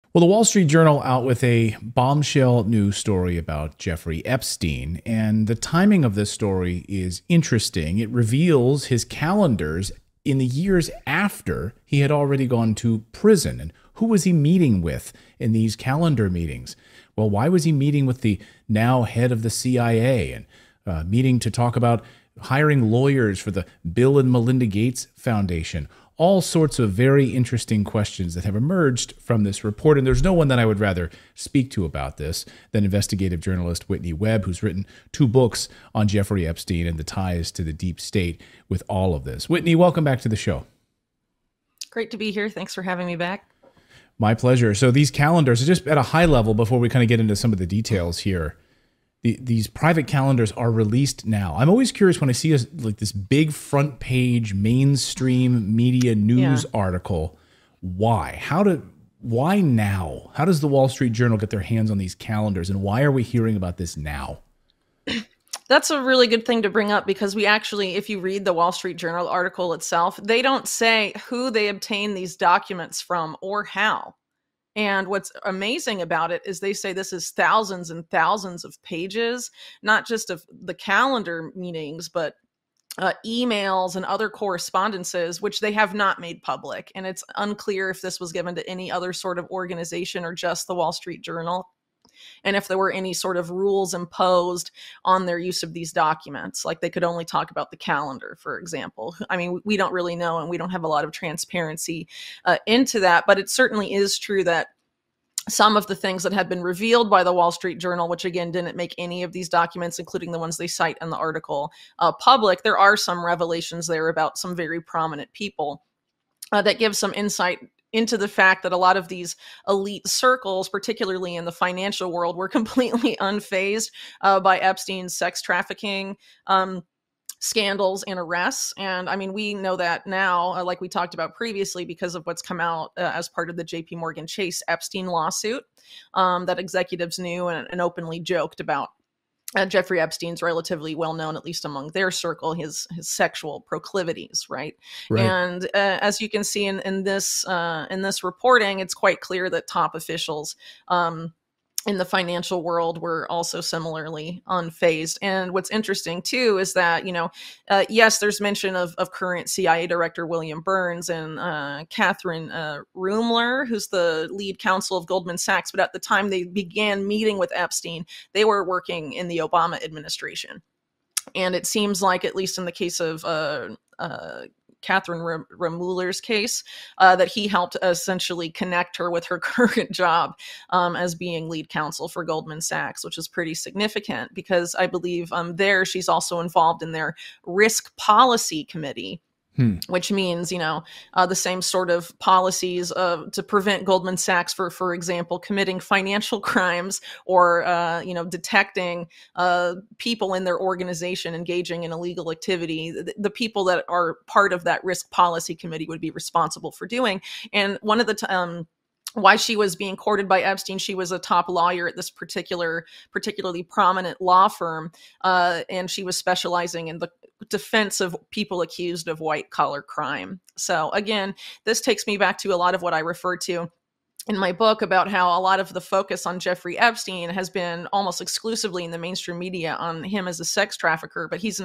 Well, the Wall Street Journal out with a bombshell news story about Jeffrey Epstein, and the timing of this story is interesting. It reveals his calendars in the years after he had already gone to prison. And who was he meeting with in these calendar meetings? Well, why was he meeting with the now head of the CIA and meeting to talk about hiring lawyers for the Bill and Melinda Gates Foundation? All sorts of very interesting questions that have emerged from this report. And there's no one that I would rather speak to about this than investigative journalist Whitney Webb, who's written 2 books on Jeffrey Epstein and the ties to the deep state with all of this. Whitney, welcome back to the show. Great to be here. Thanks for having me back. My pleasure. So these calendars, just at a high level, before we kind of get into some of the details here, these private calendars are released now. I'm always curious when I see like this big front page mainstream media news article. Why? Why now? How does the Wall Street Journal get their hands on these calendars, and why are we hearing about this now? That's a really good thing to bring up because we actually, if you read the Wall Street Journal article itself, they don't say who they obtain these documents from or how. And what's amazing about it is they say this is thousands and thousands of pages, not just of the calendar meetings, but emails and other correspondences, which they have not made public. And it's unclear if this was given to any other sort of organization or just the Wall Street Journal, and if there were any sort of rules imposed on their use of these documents, like they could only talk about the calendar, for example. I mean, we don't really know, and we don't have a lot of transparency into that, but it certainly is true that some of the things that have been revealed by the Wall Street Journal, which again didn't make any of these documents, including the ones they cite in the article, public, there are some revelations there about some very prominent people that give some insight into the fact that a lot of these elite circles, particularly in the financial world, were completely unfazed by Epstein's sex trafficking scandals and arrests. And I mean, we know that now, like we talked about previously, because of what's come out as part of the JP Morgan Chase Epstein lawsuit that executives knew and openly joked about. Jeffrey Epstein's relatively well known, at least among their circle, his sexual proclivities, right? And as you can see in this reporting, it's quite clear that top officials in the financial world were also similarly unfazed. And what's interesting too is that, yes, there's mention of current CIA Director William Burns and Catherine Ruemmler, who's the lead counsel of Goldman Sachs. But at the time they began meeting with Epstein, they were working in the Obama administration. And it seems like, at least in the case of Catherine Ruemmler's case, that he helped essentially connect her with her current job as being lead counsel for Goldman Sachs, which is pretty significant because I believe there she's also involved in their risk policy committee, which means, the same sort of policies to prevent Goldman Sachs, for example, committing financial crimes or, detecting people in their organization engaging in illegal activity. The people that are part of that risk policy committee would be responsible for doing. And one of the why she was being courted by Epstein, she was a top lawyer at this particularly prominent law firm, and she was specializing in the defense of people accused of white-collar crime. So again, this takes me back to a lot of what I referred to in my book about how a lot of the focus on Jeffrey Epstein has been almost exclusively in the mainstream media on him as a sex trafficker, but he's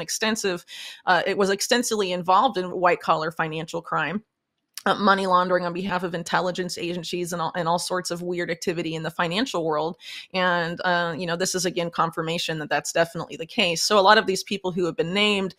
it was extensively involved in white-collar financial crime. Money laundering on behalf of intelligence agencies and all sorts of weird activity in the financial world. And, this is, again, confirmation that that's definitely the case. So a lot of these people who have been named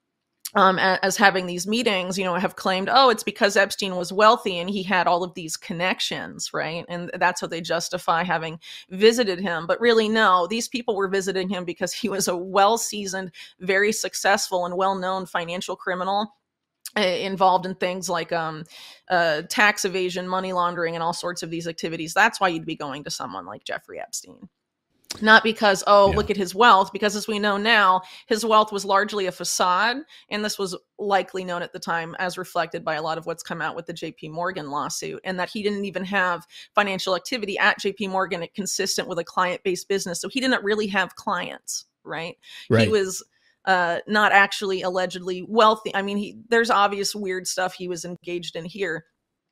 as having these meetings, have claimed, it's because Epstein was wealthy and he had all of these connections, right? And that's how they justify having visited him. But really, no, these people were visiting him because he was a well-seasoned, very successful and well-known financial criminal involved in things like tax evasion, money laundering, and all sorts of these activities. That's why you'd be going to someone like Jeffrey Epstein. Not because, look at his wealth, because as we know now, his wealth was largely a facade. And this was likely known at the time as reflected by a lot of what's come out with the JP Morgan lawsuit, and that he didn't even have financial activity at JP Morgan consistent with a client-based business. So he didn't really have clients, right? He was not actually allegedly wealthy. I mean, there's obvious weird stuff he was engaged in here.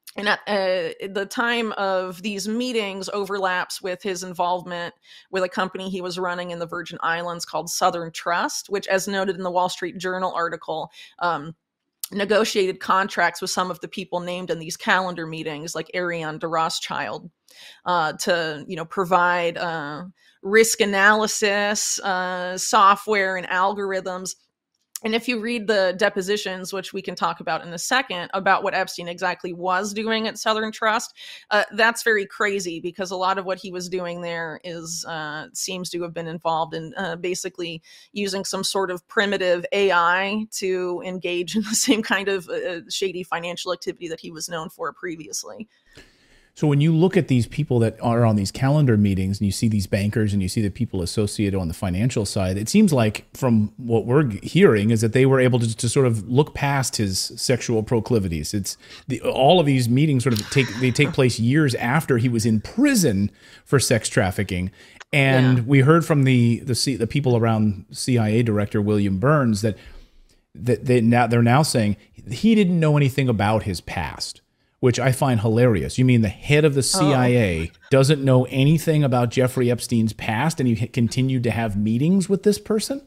And at the time of these meetings overlaps with his involvement with a company he was running in the Virgin Islands called Southern Trust, which, as noted in the Wall Street Journal article, negotiated contracts with some of the people named in these calendar meetings, like Ariane de Rothschild, to provide risk analysis software and algorithms. And if you read the depositions, which we can talk about in a second, about what Epstein exactly was doing at Southern Trust, that's very crazy, because a lot of what he was doing there seems to have been involved in basically using some sort of primitive AI to engage in the same kind of shady financial activity that he was known for previously. So when you look at these people that are on these calendar meetings and you see these bankers and you see the people associated on the financial side, it seems like from what we're hearing is that they were able to sort of look past his sexual proclivities. All of these meetings sort of take place years after he was in prison for sex trafficking. And we heard from the people around CIA Director William Burns that they're now saying he didn't know anything about his past, which I find hilarious. You mean the head of the CIA doesn't know anything about Jeffrey Epstein's past, and he continued to have meetings with this person?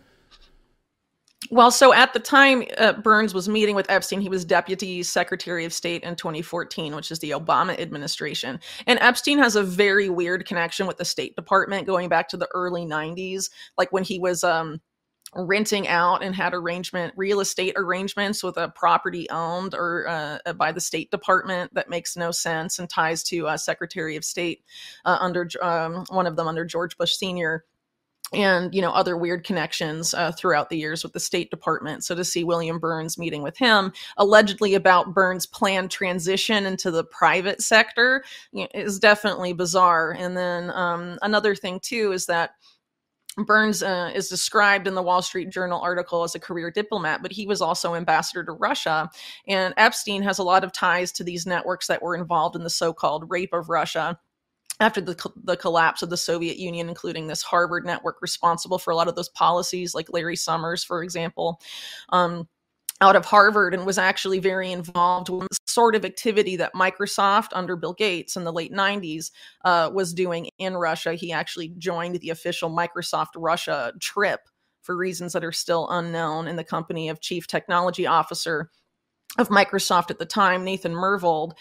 Well, so at the time Burns was meeting with Epstein, he was Deputy Secretary of State in 2014, which is the Obama administration. And Epstein has a very weird connection with the State Department going back to the early 90s, like when he was renting out and had real estate arrangements with a property owned or by the State Department that makes no sense and ties to Secretary of State under one of them under George Bush Sr. And, other weird connections throughout the years with the State Department. So to see William Burns meeting with him, allegedly about Burns' planned transition into the private sector, is definitely bizarre. And then another thing, too, is that Burns is described in the Wall Street Journal article as a career diplomat, but he was also ambassador to Russia. And Epstein has a lot of ties to these networks that were involved in the so-called rape of Russia after the collapse of the Soviet Union, including this Harvard network responsible for a lot of those policies, like Larry Summers, for example. Out of Harvard, and was actually very involved with the sort of activity that Microsoft under Bill Gates in the late 90s was doing in Russia. He actually joined the official Microsoft Russia trip for reasons that are still unknown in the company of Chief Technology Officer of Microsoft at the time, Nathan Myhrvold.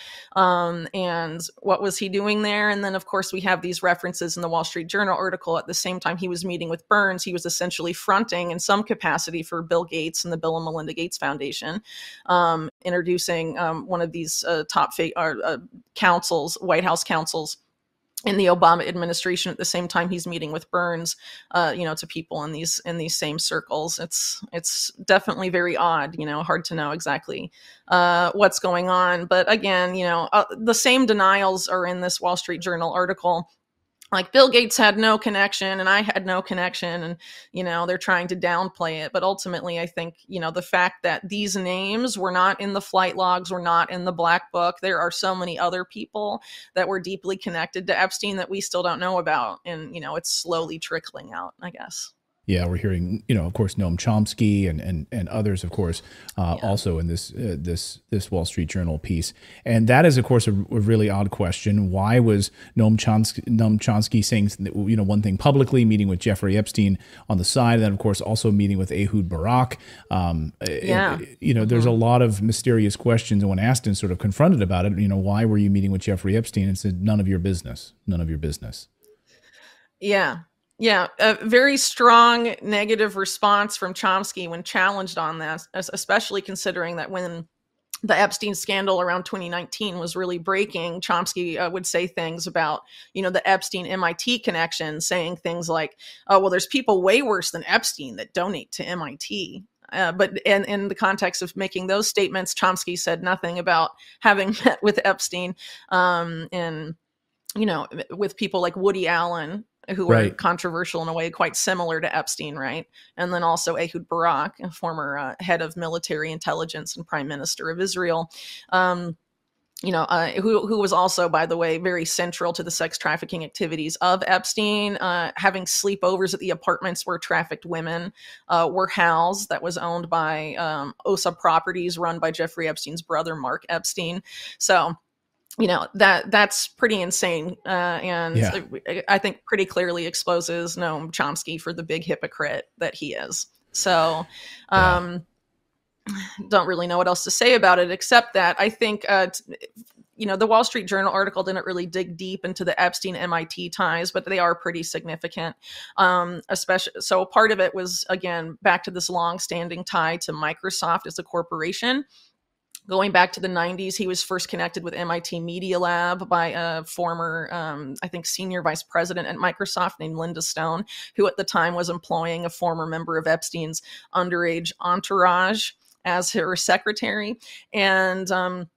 And what was he doing there? And then, of course, we have these references in the Wall Street Journal article. At the same time he was meeting with Burns, he was essentially fronting in some capacity for Bill Gates and the Bill and Melinda Gates Foundation, introducing one of these top counsels, White House counsels, in the Obama administration at the same time he's meeting with Burns, to people in these same circles. It's definitely very odd, hard to know exactly what's going on. But again, the same denials are in this Wall Street Journal article. Like Bill Gates had no connection and I had no connection, and, they're trying to downplay it. But ultimately, I think, the fact that these names were not in the flight logs, were not in the black book, there are so many other people that were deeply connected to Epstein that we still don't know about. And, it's slowly trickling out, I guess. Yeah, we're hearing, of course, Noam Chomsky and others, of course, also in this Wall Street Journal piece. And that is, of course, a really odd question. Why was Noam Chomsky saying, one thing publicly, meeting with Jeffrey Epstein on the side, and then, of course, also meeting with Ehud Barak? There's a lot of mysterious questions. And when asked and sort of confronted about it, why were you meeting with Jeffrey Epstein? And said, none of your business. None of your business. Yeah. Yeah, a very strong negative response from Chomsky when challenged on that, especially considering that when the Epstein scandal around 2019 was really breaking, Chomsky would say things about, the Epstein MIT connection, saying things like, oh, well, there's people way worse than Epstein that donate to MIT. But in the context of making those statements, Chomsky said nothing about having met with Epstein and, with people like Woody Allen, who were controversial in a way quite similar to Epstein, right? And then also Ehud Barak, a former head of military intelligence and prime minister of Israel, who was also, by the way, very central to the sex trafficking activities of Epstein, having sleepovers at the apartments where trafficked women were housed, that was owned by OSA Properties, run by Jeffrey Epstein's brother, Mark Epstein. So that's pretty insane, and Yeah. I think pretty clearly exposes Noam Chomsky for the big hypocrite that he is. So, Yeah. don't really know what else to say about it except that I think the Wall Street Journal article didn't really dig deep into the Epstein MIT ties, but they are pretty significant. Especially, so part of it was, again, back to this long-standing tie to Microsoft as a corporation. Going back to the 90s, he was first connected with MIT Media Lab by a former, I think, senior vice president at Microsoft named Linda Stone, who at the time was employing a former member of Epstein's underage entourage as her secretary. And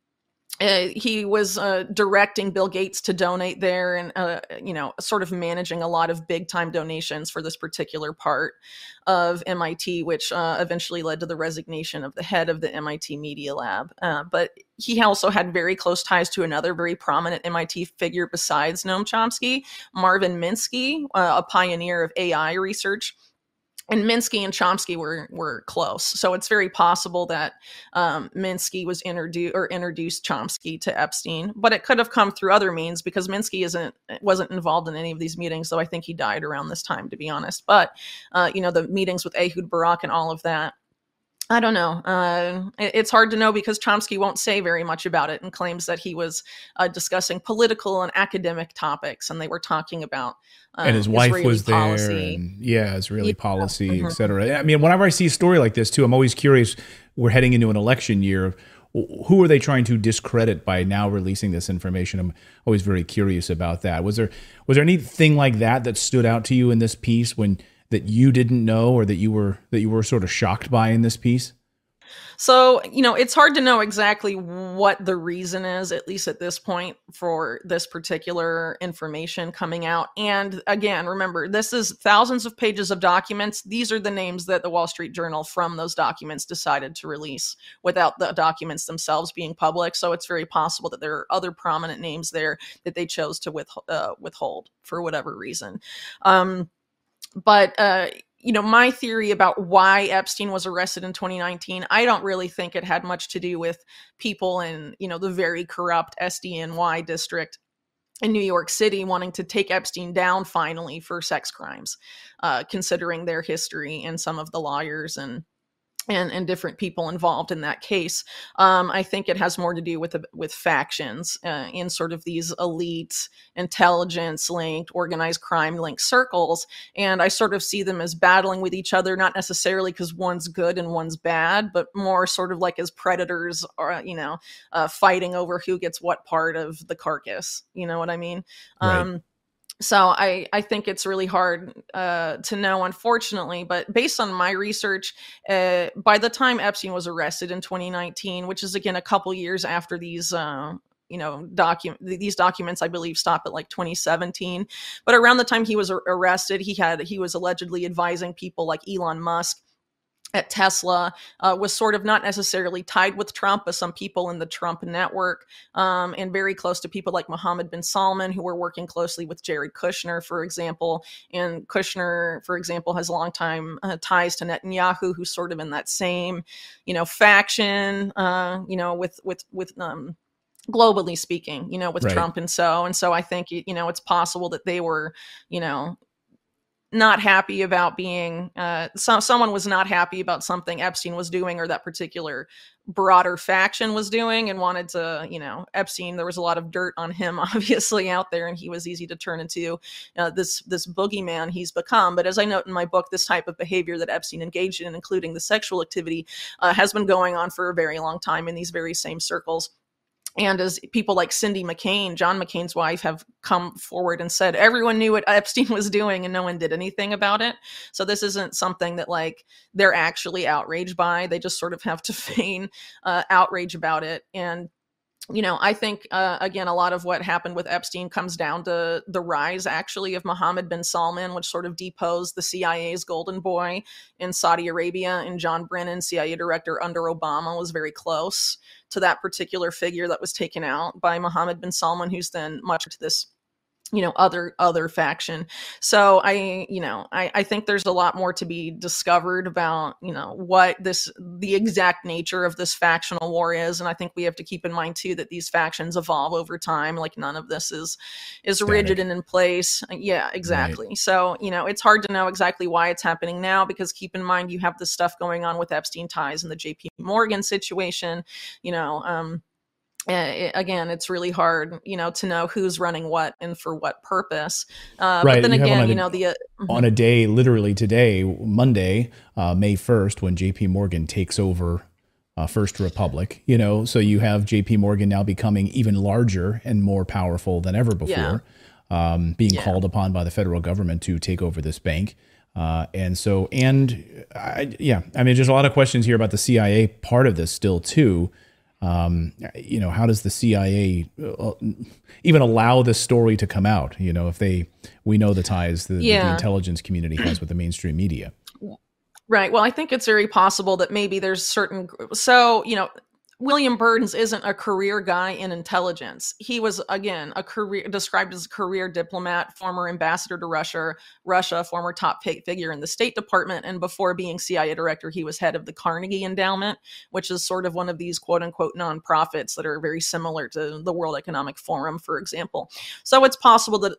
he was directing Bill Gates to donate there, and sort of managing a lot of big time donations for this particular part of MIT, which eventually led to the resignation of the head of the MIT Media Lab. But he also had very close ties to another very prominent MIT figure besides Noam Chomsky, Marvin Minsky, a pioneer of AI research. And Minsky and Chomsky were close, so it's very possible that Minsky was introduced Chomsky to Epstein, but it could have come through other means because Minsky wasn't involved in any of these meetings, though I think he died around this time, to be honest. But the meetings with Ehud Barak and all of that, I don't know. It's hard to know because Chomsky won't say very much about it and claims that he was discussing political and academic topics, and they were talking about And his wife Israeli was there, policy. and Israeli policy, Mm-hmm. etc. I mean, whenever I see a story like this, too, I'm always curious. We're heading into an election year. Who are they trying to discredit by now releasing this information? I'm always very curious about that. Was there anything like that stood out to you in this piece that you didn't know, or that you were sort of shocked by in this piece? So, it's hard to know exactly what the reason is, at least at this point, for this particular information coming out. And again, remember, this is thousands of pages of documents. These are the names that the Wall Street Journal from those documents decided to release without the documents themselves being public. So it's very possible that there are other prominent names there that they chose to withhold for whatever reason. But my theory about why Epstein was arrested in 2019, I don't really think it had much to do with people in, the very corrupt SDNY district in New York City wanting to take Epstein down finally for sex crimes, considering their history and some of the lawyers and different people involved in that case. I think it has more to do with factions in sort of these elite, intelligence-linked, organized crime-linked circles, and I sort of see them as battling with each other, not necessarily because one's good and one's bad, but more sort of like as predators, or fighting over who gets what part of the carcass. You know what I mean? Right. So I think it's really hard to know, unfortunately. But based on my research, by the time Epstein was arrested in 2019, which is again a couple years after these these documents, I believe, stop at like 2017. But around the time he was arrested, he was allegedly advising people like Elon Musk at Tesla, was sort of not necessarily tied with Trump, but some people in the Trump network, and very close to people like Mohammed bin Salman, who were working closely with Jared Kushner, for example. And Kushner, for example, has longtime ties to Netanyahu, who's sort of in that same, faction, with globally speaking, with Right. Trump. And so I think, it's possible that they were, not happy about being someone was not happy about something Epstein was doing, or that particular broader faction was doing, and wanted to, Epstein, there was a lot of dirt on him obviously out there, and he was easy to turn into this boogeyman he's become. But as I note in my book, this type of behavior that Epstein engaged in, including the sexual activity, has been going on for a very long time in these very same circles. And as people like Cindy McCain, John McCain's wife, have come forward and said, everyone knew what Epstein was doing and no one did anything about it. So this isn't something that like they're actually outraged by. They just sort of have to feign outrage about it. And I think, again, a lot of what happened with Epstein comes down to the rise, actually, of Mohammed bin Salman, which sort of deposed the CIA's golden boy in Saudi Arabia. And John Brennan, CIA director under Obama, was very close to that particular figure that was taken out by Mohammed bin Salman, who's then, much to this other faction. So I think there's a lot more to be discovered about what the exact nature of this factional war is. And I think we have to keep in mind too that these factions evolve over time. Like, none of this is rigid and in place. Yeah, exactly. Right. So it's hard to know exactly why it's happening now, because keep in mind you have this stuff going on with Epstein ties and the JP Morgan situation. Again, it's really hard, to know who's running what and for what purpose. Right. But then again, on a day, literally today, Monday, May 1st, when JP Morgan takes over First Republic, so you have JP Morgan now becoming even larger and more powerful than ever before, being called upon by the federal government to take over this bank. There's a lot of questions here about the CIA part of this still too. How does the CIA even allow this story to come out? If we know the ties the intelligence community has with the mainstream media. Right. Well, I think it's very possible that maybe there's William Burns isn't a career guy in intelligence. He was, again, described as a career diplomat, former ambassador to Russia, former top figure in the State Department. And before being CIA director, he was head of the Carnegie Endowment, which is sort of one of these quote unquote nonprofits that are very similar to the World Economic Forum, for example. So it's possible that,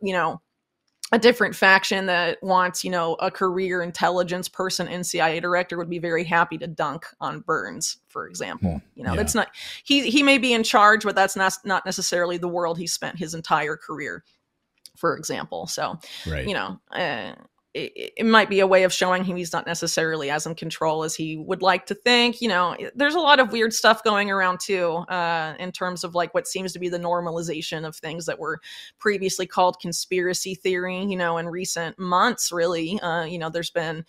a different faction that wants, a career intelligence person and CIA director would be very happy to dunk on Burns, for example. That's not, he may be in charge, but that's not necessarily the world he spent his entire career, for example. So, right. It might be a way of showing him he's not necessarily as in control as he would like to think. There's a lot of weird stuff going around too, in terms of like what seems to be the normalization of things that were previously called conspiracy theory, in recent months, really. There's been,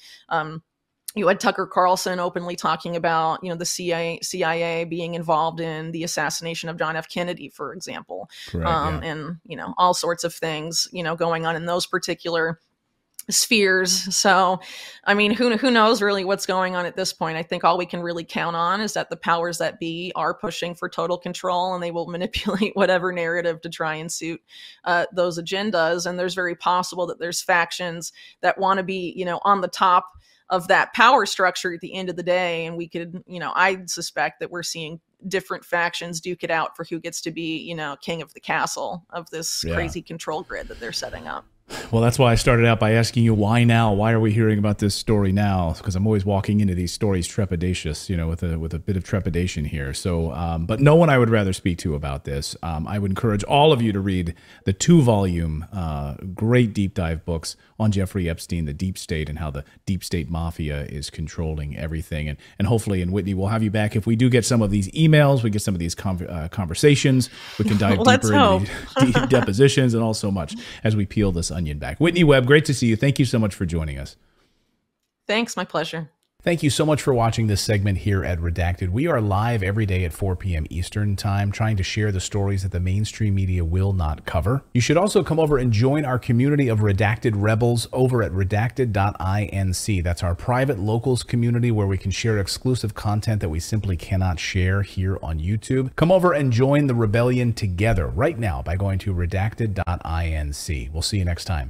you had Tucker Carlson openly talking about, the CIA being involved in the assassination of John F. Kennedy, for example. Correct, and, all sorts of things, going on in those particular spheres. So, who knows really what's going on at this point? I think all we can really count on is that the powers that be are pushing for total control, and they will manipulate whatever narrative to try and suit those agendas. And there's very possible that there's factions that want to be, on the top of that power structure at the end of the day. And we could, I suspect that we're seeing different factions duke it out for who gets to be, king of the castle of this crazy control grid that they're setting up. Well, that's why I started out by asking you, why now? Why are we hearing about this story now? Because I'm always walking into these stories trepidatious, with a bit of trepidation here. So, but no one I would rather speak to about this. I would encourage all of you to read the 2-volume, great deep dive books on Jeffrey Epstein, the Deep State, and how the Deep State Mafia is controlling everything. And hopefully, and Whitney, we'll have you back if we do get some of these emails, we get some of these conversations. We can dive deeper into the depositions and all so much as we peel this onion back. Whitney Webb, great to see you. Thank you so much for joining us. Thanks, my pleasure. Thank you so much for watching this segment here at Redacted. We are live every day at 4 p.m. Eastern Time, trying to share the stories that the mainstream media will not cover. You should also come over and join our community of Redacted Rebels over at redacted.inc. That's our private locals community where we can share exclusive content that we simply cannot share here on YouTube. Come over and join the rebellion together right now by going to redacted.inc. We'll see you next time.